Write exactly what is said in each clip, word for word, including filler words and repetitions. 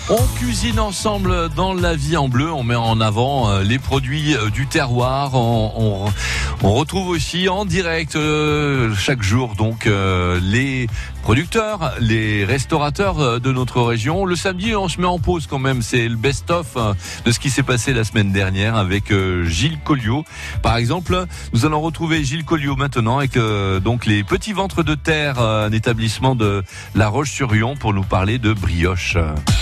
On cuisine ensemble dans La Vie en Bleu. On met en avant les produits du terroir. On, on, on retrouve aussi en direct euh, chaque jour donc euh, les producteurs, les restaurateurs de notre région. Le samedi, on se met en pause quand même. C'est le best-of de ce qui s'est passé la semaine dernière avec euh, Gilles Colliot. Par exemple, nous allons retrouver Gilles Colliot maintenant avec euh, donc les Petits Ventres de Terre, un établissement de La Roche-sur-Yon, pour nous parler de brioche.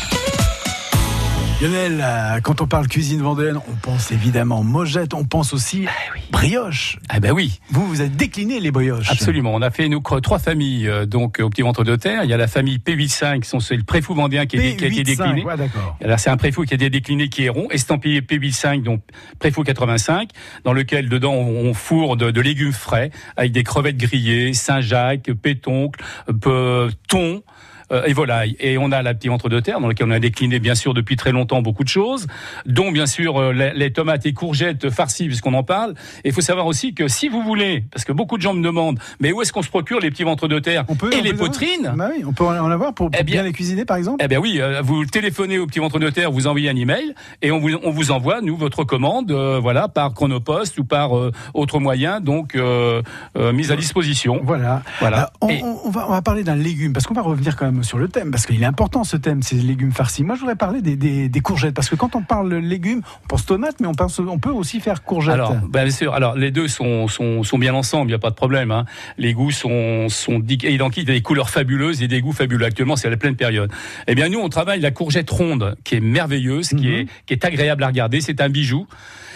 Lionel, quand on parle cuisine vendéenne, on pense évidemment mojette, on pense aussi ah oui. brioche. Ah ben oui. Vous, vous avez décliné les brioches. Absolument. On a fait nous trois familles euh, donc au Petit Ventre de Terre. Il y a la famille P huit cinq, c'est le préfou vendéen qui, est, qui a été décliné. Ouais, d'accord. Alors c'est un préfou qui a été décliné qui est rond, estampillé P huit cinq, donc préfou quatre-vingt-cinq, dans lequel dedans on fourre de, de légumes frais avec des crevettes grillées, Saint-Jacques, pétoncle, euh, thon. Euh, et volaille. Et on a la Petit Ventre de Terre, dans lequel on a décliné bien sûr depuis très longtemps beaucoup de choses, dont bien sûr euh, les, les tomates et courgettes farcies, puisqu'on en parle. Et il faut savoir aussi que si vous voulez, parce que beaucoup de gens me demandent, mais où est-ce qu'on se procure les Petits Ventres de Terre on peut, et on les peut poitrines bah oui, on peut en avoir pour, pour eh bien, bien les cuisiner par exemple. Eh bien oui, euh, vous téléphonez au Petit Ventre de Terre, vous envoyez un email et on vous, on vous envoie, nous, votre commande, euh, voilà, par Chronopost ou par euh, autre moyen, donc euh, euh, mise à disposition. Voilà. voilà. Euh, on, et... on, va, on va parler d'un légume, parce qu'on va revenir quand même sur le thème, parce que il est important ce thème, ces légumes farcis. Moi, je voudrais parler des, des, des courgettes, parce que quand on parle légumes, on pense tomates, mais on, pense, on peut aussi faire courgettes. Alors, ben bien sûr. Alors, les deux sont, sont, sont bien ensemble, il n'y a pas de problème. Hein. Les goûts sont, sont identiques, il y a des couleurs fabuleuses et des goûts fabuleux. Actuellement, c'est la pleine période. Eh bien, nous, on travaille la courgette ronde, qui est merveilleuse, mm-hmm. qui est, qui est agréable à regarder. C'est un bijou.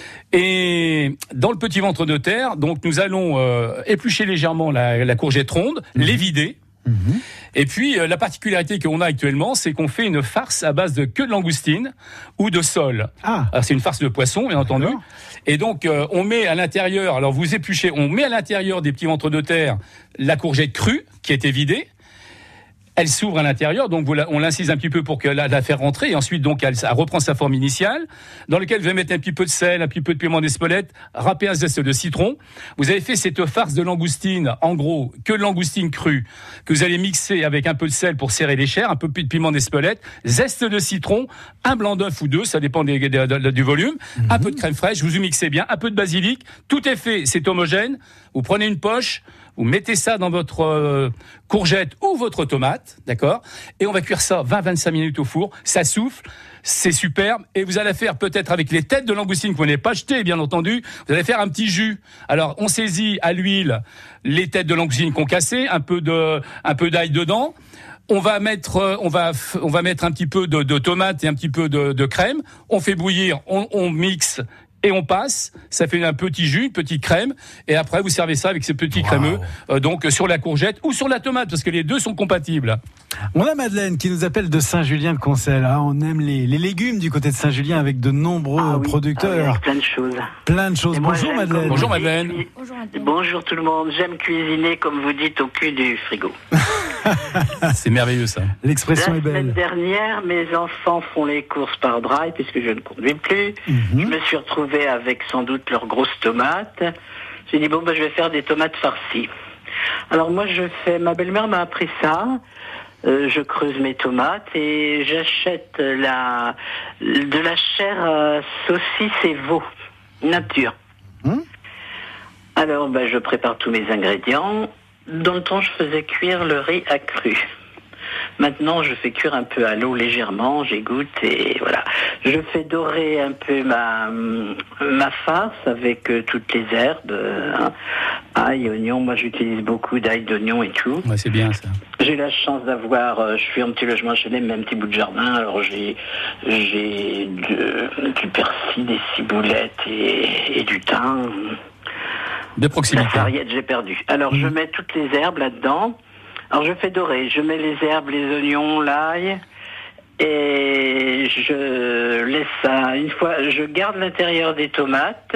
Et dans le Petit Ventre de Terre, donc, nous allons euh, éplucher légèrement la, la courgette ronde, mm-hmm. les vider. Mmh. Et puis euh, la particularité qu'on a actuellement, c'est qu'on fait une farce à base de queue de langoustine ou de sole. Ah. Alors, c'est une farce de poisson, bien entendu. D'accord. Et donc euh, on met à l'intérieur, alors vous épluchez, on met à l'intérieur des Petits Ventres de Terre la courgette crue qui a été vidée. Elle s'ouvre à l'intérieur, donc vous la, on l'incise un petit peu pour que la, la faire rentrer, et ensuite donc elle, elle reprend sa forme initiale, dans lequel vous allez mettre un petit peu de sel, un petit peu de piment d'Espelette, râper un zeste de citron. Vous avez fait cette farce de langoustine, en gros, que de langoustine crue, que vous allez mixer avec un peu de sel pour serrer les chairs, un peu de piment d'Espelette, zeste de citron, un blanc d'œuf ou deux, ça dépend des, des, des, du volume, mmh. un peu de crème fraîche, vous mixez bien, un peu de basilic, tout est fait, c'est homogène. Vous prenez une poche, vous mettez ça dans votre euh, courgette ou votre tomate, d'accord ? Et on va cuire ça vingt à vingt-cinq minutes au four. Ça souffle, c'est superbe. Et vous allez faire peut-être avec les têtes de langoustine que vous n'avez pas jetées, bien entendu, vous allez faire un petit jus. Alors, on saisit à l'huile les têtes de langoustine concassées, un peu de, un peu d'ail dedans. On va mettre, on va, on va mettre un petit peu de, de tomate et un petit peu de, de crème. On fait bouillir, on, on mixe. Et on passe, ça fait un petit jus, une petite crème, et après vous servez ça avec ces petits wow. crémeux, euh, donc sur la courgette ou sur la tomate, parce que les deux sont compatibles. On a Madeleine qui nous appelle de Saint-Julien-de-Concelles. Ah, on aime les, les légumes du côté de Saint-Julien avec de nombreux ah, oui. producteurs. Ah, oui, plein de choses. Plein de choses. Moi, Bonjour Madeleine. Bonjour Madeleine. Bonjour Madeleine. Bonjour tout le monde. J'aime cuisiner, comme vous dites, au cul du frigo. C'est merveilleux ça. L'expression la est belle. La semaine dernière, mes enfants font les courses par drive puisque je ne conduis plus. Mm-hmm. Je me suis retrouvé avec sans doute leurs grosses tomates. J'ai dit bon ben je vais faire des tomates farcies. Alors moi je fais, ma belle-mère m'a appris ça. Euh, je creuse mes tomates et j'achète la de la chair euh, saucisse et veau nature. Mmh. Alors ben je prépare tous mes ingrédients. Dans le temps je faisais cuire le riz à cru. Maintenant, je fais cuire un peu à l'eau légèrement, j'égoutte et voilà. Je fais dorer un peu ma ma farce avec euh, toutes les herbes, hein. Ail, oignon. Moi, j'utilise beaucoup d'ail, d'oignon et tout. Ouais, c'est bien ça. J'ai la chance d'avoir, euh, je suis en petit logement H L M, même un petit bout de jardin. Alors j'ai j'ai de, du persil, des ciboulettes et, et du thym. De proximité. La sarriette, j'ai perdu. Alors, mmh. je mets toutes les herbes là-dedans. Alors je fais dorer, je mets les herbes, les oignons, l'ail, et je laisse ça. Une fois, je garde l'intérieur des tomates,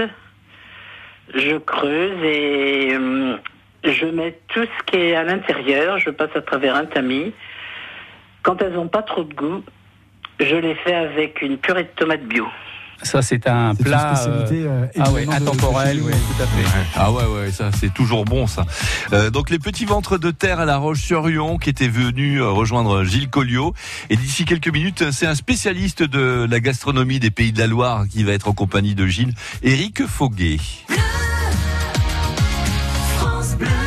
je creuse et euh, je mets tout ce qui est à l'intérieur, je passe à travers un tamis. Quand elles n'ont pas trop de goût, je les fais avec une purée de tomates bio. Ça, c'est un c'est plat une spécialité, euh, ah ouais, évidemment, de- intemporel, de chez oui, nous. tout à fait. Ah ouais, ouais, ça c'est toujours bon ça. Euh, donc les petits ventres de terre à La Roche-sur-Yon qui étaient venus euh, rejoindre Gilles Colliot. Et d'ici quelques minutes, c'est un spécialiste de la gastronomie des Pays de la Loire qui va être en compagnie de Gilles, Éric Foguet. France Bleu.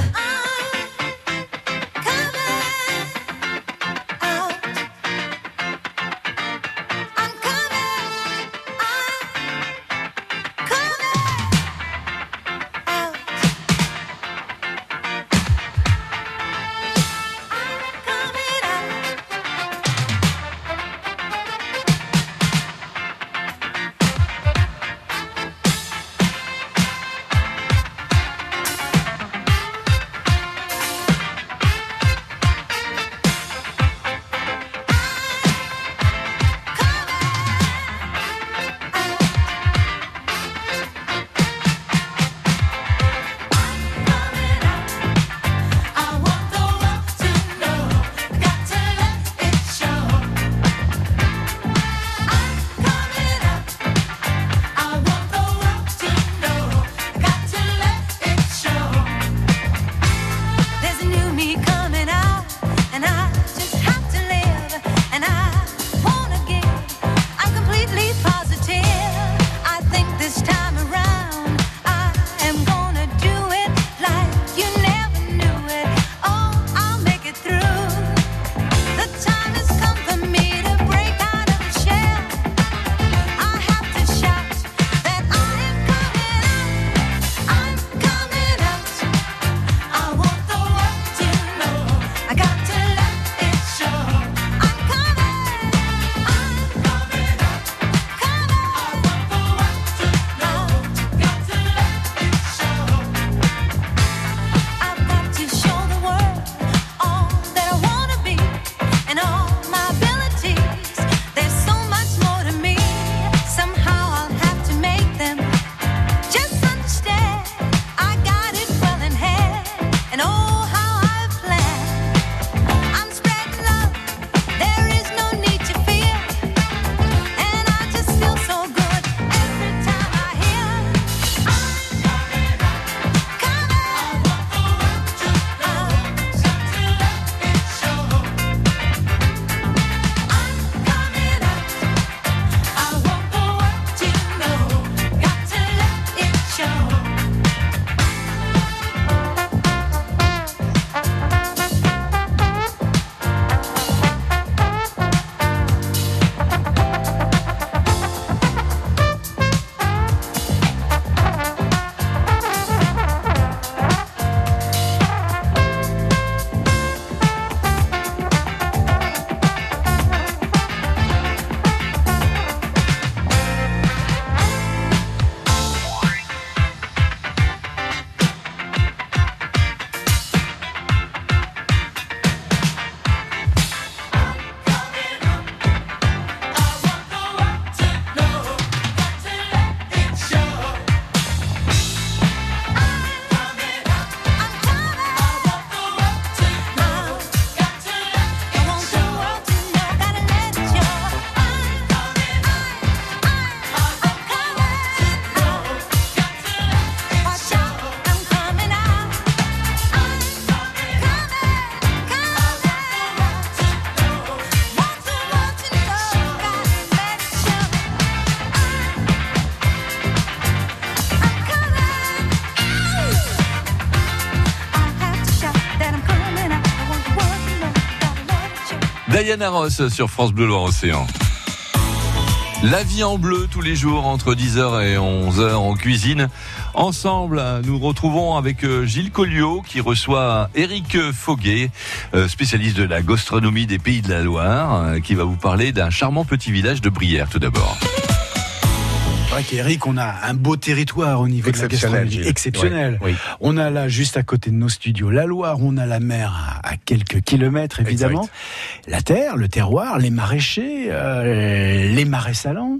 Diana Ross sur France Bleu Loire-Océan. La vie en bleu tous les jours entre dix heures et onze heures en cuisine. Ensemble, nous retrouvons avec Gilles Colliot qui reçoit Éric Foguet, spécialiste de la gastronomie des Pays de la Loire, qui va vous parler d'un charmant petit village de Brière tout d'abord. C'est vrai qu'Éric, on a un beau territoire au niveau de la gastronomie. Gilles. Exceptionnel. Oui, oui. On a là, juste à côté de nos studios, la Loire, on a la mer à, à quelques kilomètres, évidemment. Exact. La terre, le terroir, les maraîchers, euh, les marais salants.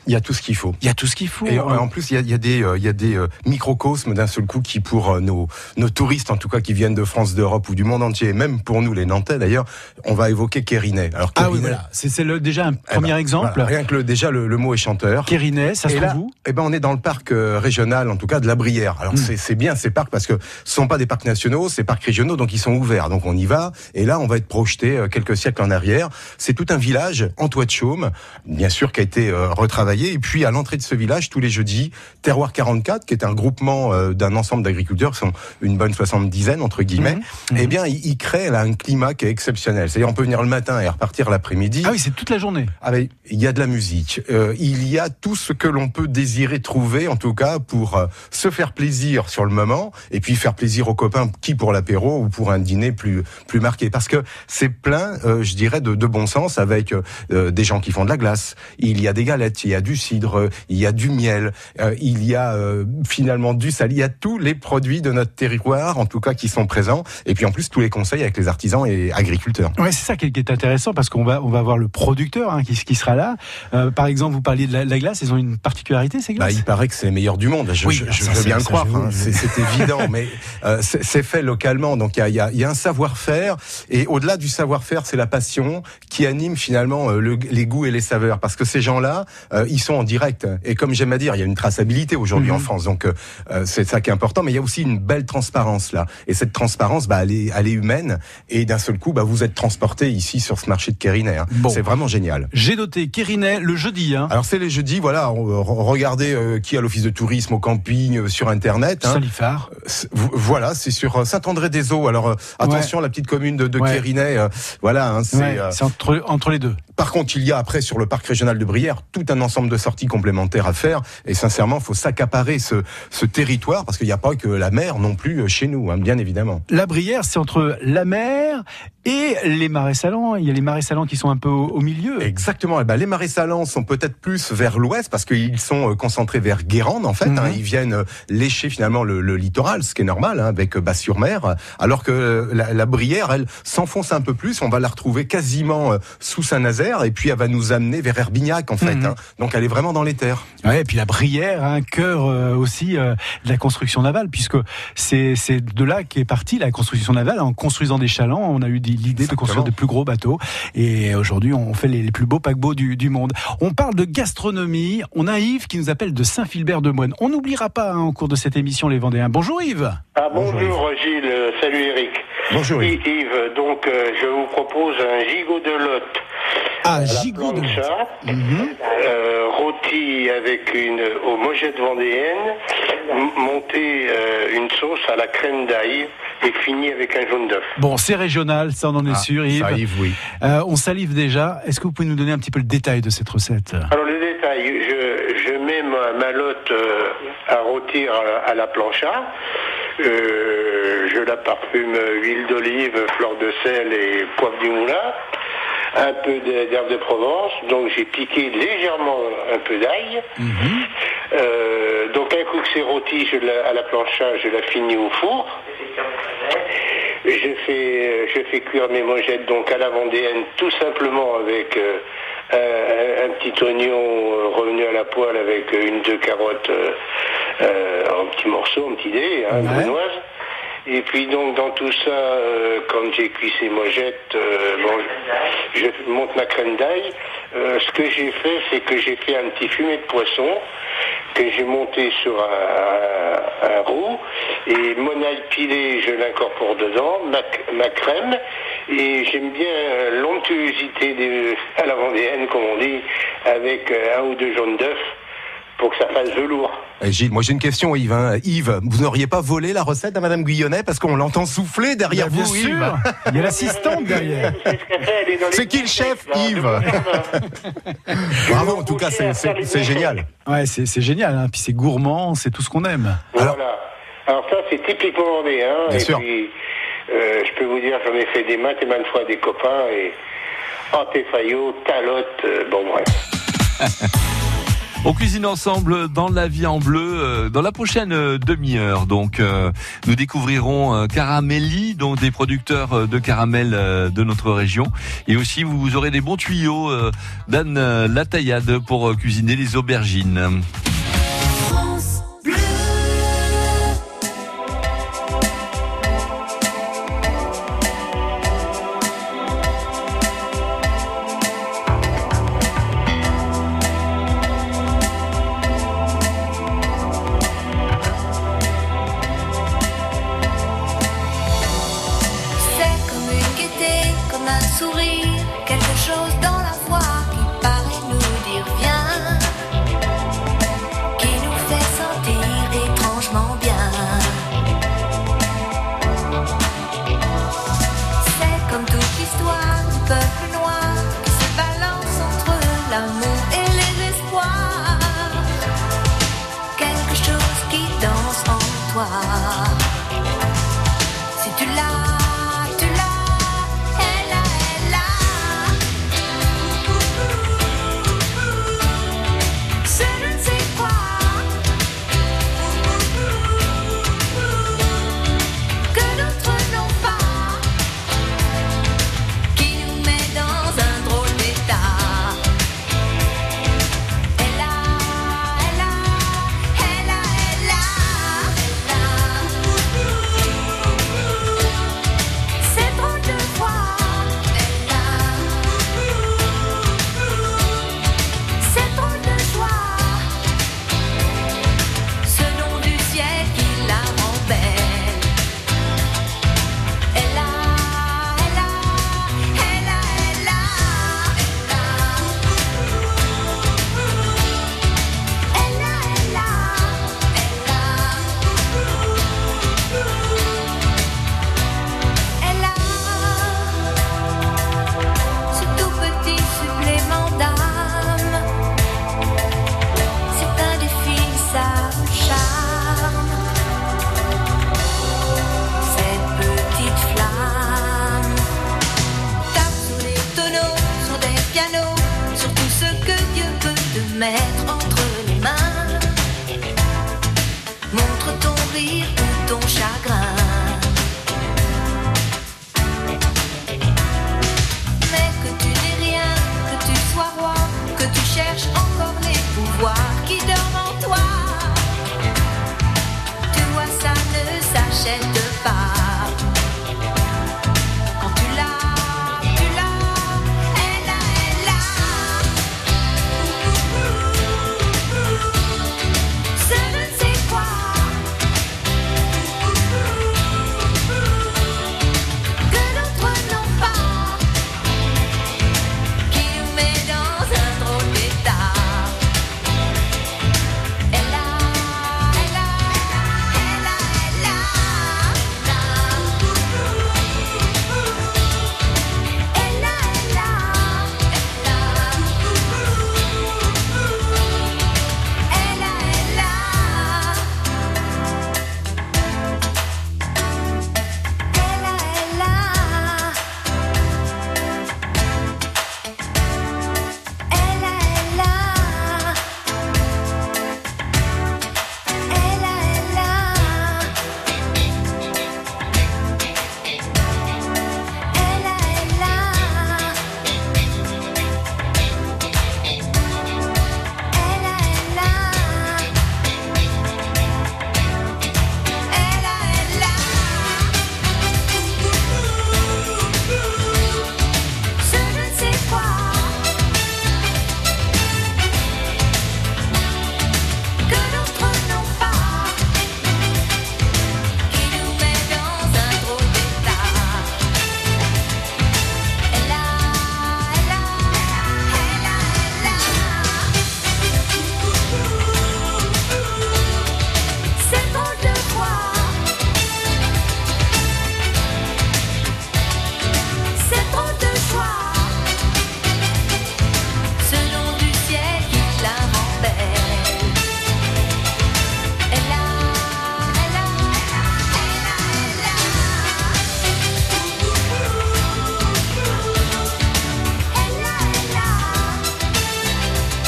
Il y a tout ce qu'il faut. Il y a tout ce qu'il faut. Et en, en plus, il y a, il y a des, euh, il y a des euh, microcosmes d'un seul coup qui, pour euh, nos, nos touristes, en tout cas, qui viennent de France, d'Europe ou du monde entier, même pour nous, les Nantais d'ailleurs, on va évoquer Quérinet. Alors, ah Quérinet, oui, voilà. C'est, c'est le, déjà un eh premier ben, exemple. Voilà, rien que le, déjà, le, le mot est chanteur. Quérinet, ça se et trouve là, où? Eh ben, on est dans le parc euh, régional, en tout cas, de la Brière. Alors, mm. c'est, c'est bien ces parcs parce que ce sont pas des parcs nationaux, c'est parcs régionaux, donc ils sont ouverts. Donc, on y va. Et là, on va être projeté euh, quelques siècles en arrière. C'est tout un village en toit de chaume, bien sûr, qui a été euh, retravaillé. Et puis, à l'entrée de ce village, tous les jeudis, Terroir quarante-quatre, qui est un groupement euh, d'un ensemble d'agriculteurs, qui sont une bonne soixante-dizaine, entre guillemets, mmh. eh bien, il, il crée là un climat qui est exceptionnel. C'est-à-dire, on peut venir le matin et repartir l'après-midi. Ah oui, c'est toute la journée. Ah ben, il y a de la musique. Euh, il y a tout ce que l'on peut désirer trouver, en tout cas, pour euh, se faire plaisir sur le moment, et puis faire plaisir aux copains, qui pour l'apéro ou pour un dîner plus plus marqué. Parce que c'est plein, euh, je dirais, de, de bon sens, avec euh, des gens qui font de la glace. Il y a des galettes, il y a du cidre, il y a du miel, euh, il y a euh, finalement du sel. Il y a tous les produits de notre territoire, en tout cas, qui sont présents. Et puis en plus, tous les conseils avec les artisans et agriculteurs. Ouais, c'est ça qui est intéressant, parce qu'on va on va voir le producteur hein, qui, qui sera là. Euh, par exemple, vous parliez de la, la glace, ils ont une particularité, ces glaces. Bah, il paraît que c'est les meilleurs du monde. Je, oui, je, je ça, veux bien le croire. Ça, hein. c'est, c'est évident, mais euh, c'est, c'est fait localement. Donc il y a, y, a, y a un savoir-faire, et au-delà du savoir-faire, c'est la passion qui anime finalement euh, le, les goûts et les saveurs. Parce que ces gens-là, euh, ils sont en direct. Et comme j'aime à dire, il y a une traçabilité aujourd'hui mmh. en France. Donc euh, c'est ça qui est important. Mais il y a aussi une belle transparence là. Et cette transparence, bah, elle est, elle est humaine. Et d'un seul coup, bah, vous êtes transporté ici sur ce marché de Quérinet. Hein. Bon. C'est vraiment génial. J'ai noté Quérinet le jeudi. Hein. Alors c'est les jeudis. Voilà, regardez euh, qui a l'office de tourisme au camping euh, sur internet. Hein. Salifard. Euh, voilà, c'est sur Saint-André-des-Eaux. Alors euh, attention, ouais. la petite commune de, de ouais. Quérinet. Euh, voilà, hein, c'est, ouais, c'est entre entre les deux. Par contre, il y a après sur le parc régional de Brière tout un ensemble de sorties complémentaires à faire. Et sincèrement, il faut s'accaparer ce, ce territoire parce qu'il n'y a pas que la mer non plus chez nous, hein, bien évidemment. La Brière, c'est entre la mer et les marais salants. Il y a les marais salants qui sont un peu au, au milieu. Exactement. Et ben, les marais salants sont peut-être plus vers l'ouest parce qu'ils sont concentrés vers Guérande en fait. Mmh. Hein, ils viennent lécher finalement le, le littoral, ce qui est normal hein, avec Bas-sur-Mer. Alors que la, la Brière, elle s'enfonce un peu plus. On va la retrouver quasiment sous Saint-Nazaire et puis elle va nous amener vers Herbignac en fait. Mmh. Hein. Donc elle est vraiment dans les terres. Ouais, et puis la Brière, un hein, cœur euh, aussi euh, de la construction navale, puisque c'est c'est de là qu'est partie la construction navale. En construisant des chalands, on a eu des, l'idée Exactement. de construire de plus gros bateaux. Et aujourd'hui, on fait les, les plus beaux paquebots du, du monde. On parle de gastronomie. On a Yves qui nous appelle de Saint-Philbert-de-Moine. On n'oubliera pas hein, au cours de cette émission les Vendéens. Bonjour Yves. Ah bonjour, bonjour Gilles. Euh, salut Eric. Bonjour Yves. Yves, donc euh, je vous propose un gigot de Lot. Ah, gigot de Lot. Mm-hmm. Euh, rôti avec une aux mojettes vendéennes, m- monter euh, une sauce à la crème d'ail et fini avec un jaune d'œuf. Bon, c'est régional, ça on en est ah, sûr, Yves. Ça, Yves, oui. Euh, on salive déjà. Est-ce que vous pouvez nous donner un petit peu le détail de cette recette ? Alors le détail, je, je mets ma, ma lotte euh, à rôtir à, à la plancha. Euh, je la parfume huile d'olive, fleur de sel et poivre du moulin. Un peu d'herbe de Provence, donc j'ai piqué légèrement un peu d'ail. Mmh. Euh, donc un coup que c'est rôti je la, à la plancha, je la finis au four. Je fais, je fais cuire mes mojettes donc à la vendéenne, tout simplement avec euh, un, un petit oignon revenu à la poêle avec une deux carottes euh, euh, en petits morceaux, en petits dés, hein, ouais. brunoise. Et puis donc dans tout ça, euh, quand j'ai cuit ces mojettes, euh, bon, je, je monte ma crème d'ail. Euh, ce que j'ai fait, c'est que j'ai fait un petit fumet de poisson que j'ai monté sur un, un, un roux. Et mon ail pilé, je l'incorpore dedans, ma, ma crème. Et j'aime bien l'onctuosité des, à la vendéenne, comme on dit, avec un ou deux jaunes d'œufs pour que ça fasse velours. Eh, Gilles, moi j'ai une question Yves. Hein. Yves, vous n'auriez pas volé la recette à Madame Guyonnet parce qu'on l'entend souffler derrière bien vous, sûr. Yves. Il y a l'assistante derrière. C'est, ce c'est qui le chef, là, Yves? Bravo, en tout cas, c'est, c'est, c'est génial. Ouais, c'est, c'est génial. Hein. Puis c'est gourmand, c'est tout ce qu'on aime. Voilà. Alors, Alors ça, c'est typiquement vendéen. Bien et sûr. Puis, euh, je peux vous dire, j'en ai fait des maintes et maintes fois à des copains et Antéfaillot, Talotte, euh, bon bref. On cuisine ensemble dans La Vie en Bleu. Dans la prochaine demi-heure, donc, euh, nous découvrirons euh, Caramelli, donc des producteurs de caramel euh, de notre région. Et aussi, vous aurez des bons tuyaux euh, d'Anne Lataillade pour euh, cuisiner les aubergines. Mettre entre les mains, montre ton rire ou ton chagrin. Mais que tu n'aies rien, que tu sois roi, que tu cherches encore les pouvoirs qui dorment en toi. Tu vois, ça ne s'achète pas. Now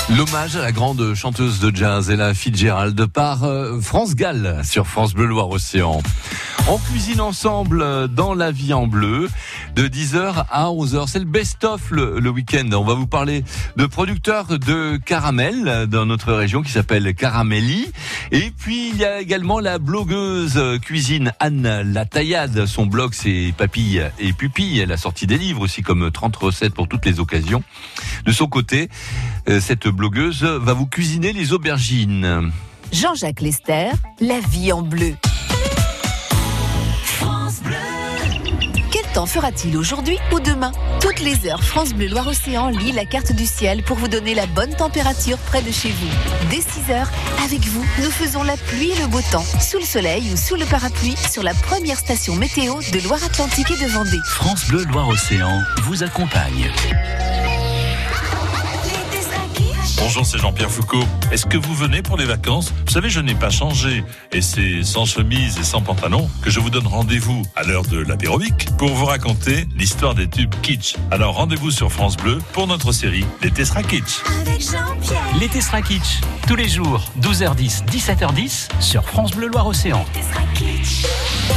L'hommage à la grande chanteuse de jazz Ella Fitzgerald par euh, France Gall sur France Bleu Loire-Océan. On cuisine ensemble dans La Vie en Bleu de dix heures à onze heures. C'est le best-of le, le week-end. On va vous parler de producteurs de caramel dans notre région qui s'appelle Caramelli. Et puis il y a également la blogueuse cuisine Anne Lataillade. Son blog c'est Papille et Pupille. Elle a sorti des livres aussi comme trente recettes pour toutes les occasions. De son côté, cette blogueuse va vous cuisiner les aubergines. Jean-Jacques Lester, La Vie en Bleu. France Bleu. Quel temps fera-t-il aujourd'hui ou demain ? Toutes les heures, France Bleu Loire-Océan lit la carte du ciel pour vous donner la bonne température près de chez vous. Dès six heures, avec vous, nous faisons la pluie et le beau temps, sous le soleil ou sous le parapluie, sur la première station météo de Loire-Atlantique et de Vendée. France Bleu Loire-Océan vous accompagne. Bonjour, c'est Jean-Pierre Foucault. Est-ce que vous venez pour les vacances ? Vous savez, je n'ai pas changé. Et c'est sans chemise et sans pantalon que je vous donne rendez-vous à l'heure de l'apérobic pour vous raconter l'histoire des tubes kitsch. Alors rendez-vous sur France Bleu pour notre série L'été sera kitsch. Avec Jean-Pierre. L'été sera kitsch. Tous les jours, douze heures dix, dix-sept heures dix sur France Bleu Loire-Océan. L'été sera kitsch.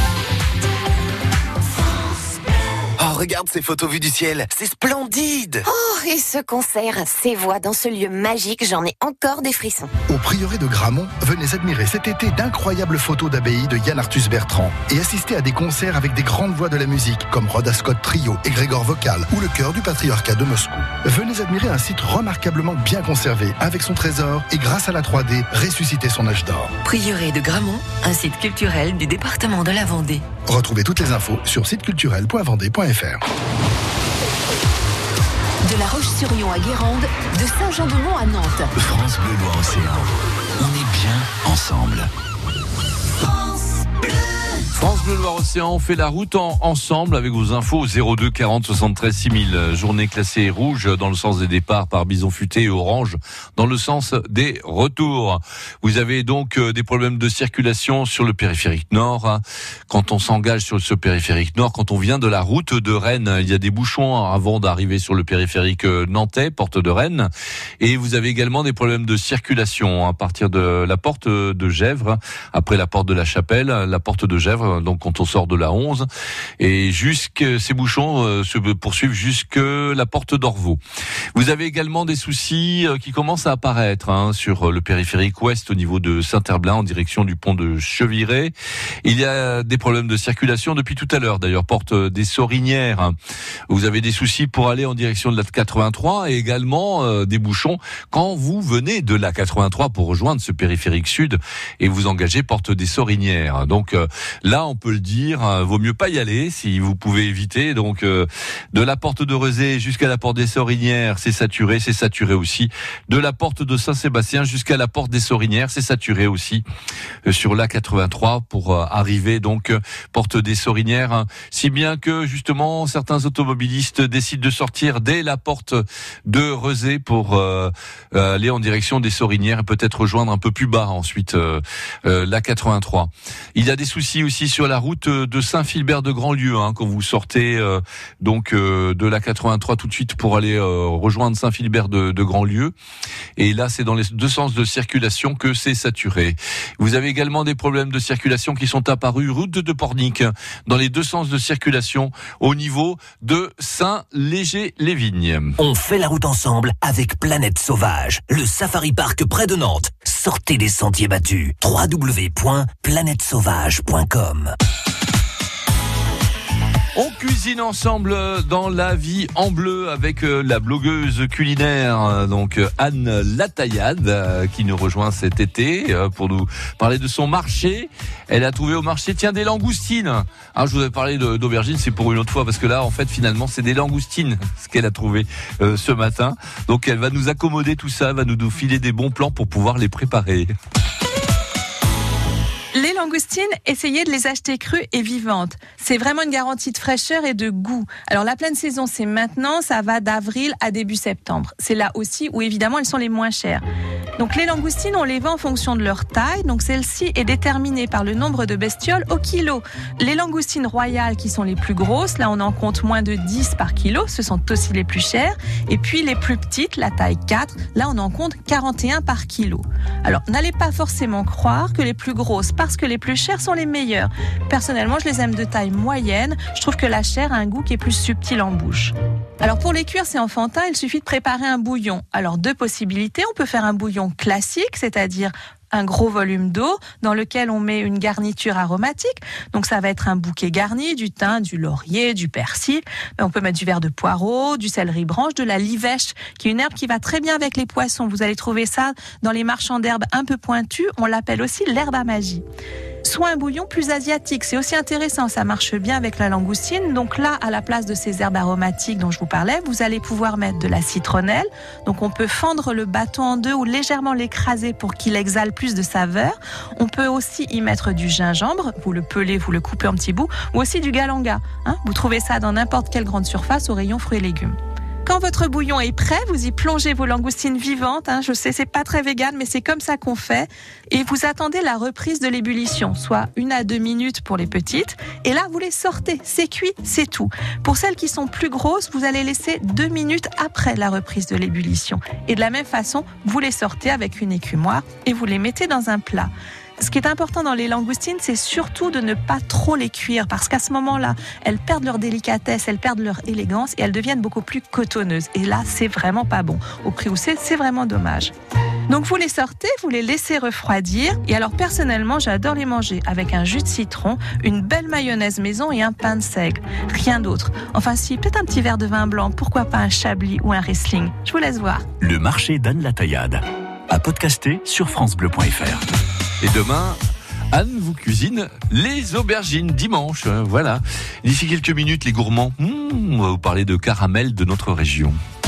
Oh, regarde ces photos vues du ciel, c'est splendide! Oh, et ce concert, ces voix dans ce lieu magique, j'en ai encore des frissons. Au prieuré de Gramont, venez admirer cet été d'incroyables photos d'abbaye de Yann Arthus Bertrand et assister à des concerts avec des grandes voix de la musique comme Rhoda Scott Trio et Grégor Vocal ou le chœur du patriarcat de Moscou. Venez admirer un site remarquablement bien conservé avec son trésor et grâce à la trois D, ressusciter son âge d'or. Prieuré de Gramont, un site culturel du département de la Vendée. Retrouvez toutes les infos sur site culturel point vendée point f r. De La Roche-sur-Yon à Guérande, de Saint-Jean-de-Mont à Nantes. France Bleu Loire-Océan. On est bien ensemble. France Bleu Loire-Océan, on fait la route en, ensemble avec vos infos au zéro deux quarante soixante-treize six mille. Journée classée rouge dans le sens des départs par Bison Futé et orange dans le sens des retours. Vous avez donc euh, des problèmes de circulation sur le périphérique nord. Hein. Quand on s'engage sur ce périphérique nord, quand on vient de la route de Rennes, il y a des bouchons avant d'arriver sur le périphérique nantais, porte de Rennes. Et vous avez également des problèmes de circulation à partir de la porte de Gesvres, après la porte de la Chapelle, la porte de Gesvres. Donc quand on sort de la onze et jusque ces bouchons euh, se poursuivent jusque la porte d'Orvaux. Vous avez également des soucis euh, qui commencent à apparaître hein, sur le périphérique ouest au niveau de Saint-Herblain en direction du pont de Cheviré. Il y a des problèmes de circulation depuis tout à l'heure d'ailleurs, porte des Sorinières. Vous avez des soucis pour aller en direction de la quatre-vingt-trois et également euh, des bouchons quand vous venez de la quatre-vingt-trois pour rejoindre ce périphérique sud et vous engagez porte des Sorinières. Donc euh, là on peut le dire, hein, vaut mieux pas y aller si vous pouvez éviter. Donc euh, de la porte de Rezé jusqu'à la porte des Sorinières, c'est saturé, c'est saturé aussi. De la porte de Saint-Sébastien jusqu'à la porte des Sorinières, c'est saturé aussi euh, sur la quatre-vingt-trois pour euh, arriver donc euh, porte des Sorinières. Hein, si bien que justement certains automobilistes décident de sortir dès la porte de Rezé pour euh, euh, aller en direction des Sorinières et peut-être rejoindre un peu plus bas ensuite euh, euh, la quatre-vingt-trois. Il y a des soucis aussi sur la route de Saint-Philbert de Grandlieu, hein, quand vous sortez euh, donc euh, de la quatre-vingt-trois tout de suite pour aller euh, rejoindre Saint-Philbert de, de Grandlieu. Et là, c'est dans les deux sens de circulation que c'est saturé. Vous avez également des problèmes de circulation qui sont apparus route de Pornic, dans les deux sens de circulation au niveau de Saint-Léger-les-Vignes. On fait la route ensemble avec Planète Sauvage, le safari park près de Nantes. Sortez des sentiers battus. w w w point planète sauvage point com. On cuisine ensemble dans La Vie en Bleu avec la blogueuse culinaire donc Anne Lataillade qui nous rejoint cet été pour nous parler de son marché. Elle a trouvé au marché tiens des langoustines. Alors je vous avais parlé d'aubergines, c'est pour une autre fois parce que là en fait finalement c'est des langoustines ce qu'elle a trouvé euh, ce matin. Donc elle va nous accommoder tout ça, va nous, nous filer des bons plans pour pouvoir les préparer. Les langoustines, essayez de les acheter crues et vivantes. C'est vraiment une garantie de fraîcheur et de goût. Alors la pleine saison, c'est maintenant, ça va d'avril à début septembre. C'est là aussi où évidemment elles sont les moins chères. Donc les langoustines, on les vend en fonction de leur taille. Donc celle-ci est déterminée par le nombre de bestioles au kilo. Les langoustines royales qui sont les plus grosses, là on en compte moins de dix par kilo, ce sont aussi les plus chères. Et puis les plus petites, la taille quatre, là on en compte quarante et un par kilo. Alors n'allez pas forcément croire que les plus grosses, parce que les plus chères sont les meilleures. Personnellement, je les aime de taille moyenne. Je trouve que la chair a un goût qui est plus subtil en bouche. Alors pour les cuire, c'est enfantin, il suffit de préparer un bouillon. Alors deux possibilités, on peut faire un bouillon classique, c'est-à-dire un gros volume d'eau dans lequel on met une garniture aromatique. Donc ça va être un bouquet garni, du thym, du laurier, du persil. On peut mettre du verre de poireau, du céleri branche, de la livèche, qui est une herbe qui va très bien avec les poissons. Vous allez trouver ça dans les marchands d'herbes un peu pointus. On l'appelle aussi l'herbe à magie. Soit un bouillon plus asiatique, c'est aussi intéressant, ça marche bien avec la langoustine. Donc là, à la place de ces herbes aromatiques dont je vous parlais, vous allez pouvoir mettre de la citronnelle. Donc on peut fendre le bâton en deux ou légèrement l'écraser pour qu'il exhale plus de saveur. On peut aussi y mettre du gingembre, vous le pelez, vous le coupez en petits bouts, ou aussi du galanga. Hein, vous trouvez ça dans n'importe quelle grande surface au rayon fruits et légumes. Quand votre bouillon est prêt, vous y plongez vos langoustines vivantes. Hein, je sais, c'est pas très vegan, mais c'est comme ça qu'on fait. Et vous attendez la reprise de l'ébullition, soit une à deux minutes pour les petites. Et là, vous les sortez. C'est cuit, c'est tout. Pour celles qui sont plus grosses, vous allez laisser deux minutes après la reprise de l'ébullition. Et de la même façon, vous les sortez avec une écumoire et vous les mettez dans un plat. Ce qui est important dans les langoustines, c'est surtout de ne pas trop les cuire parce qu'à ce moment-là, elles perdent leur délicatesse, elles perdent leur élégance et elles deviennent beaucoup plus cotonneuses. Et là, c'est vraiment pas bon. Au prix où c'est, c'est vraiment dommage. Donc vous les sortez, vous les laissez refroidir. Et alors personnellement, j'adore les manger avec un jus de citron, une belle mayonnaise maison et un pain de seigle. Rien d'autre. Enfin si, peut-être un petit verre de vin blanc, pourquoi pas un chablis ou un riesling. Je vous laisse voir. Le marché d'Anne la Taillade. À podcaster sur francebleu point f r. Et demain, Anne vous cuisine les aubergines dimanche. Voilà. D'ici quelques minutes, les gourmands, mmh, on va vous parler de caramel de notre région.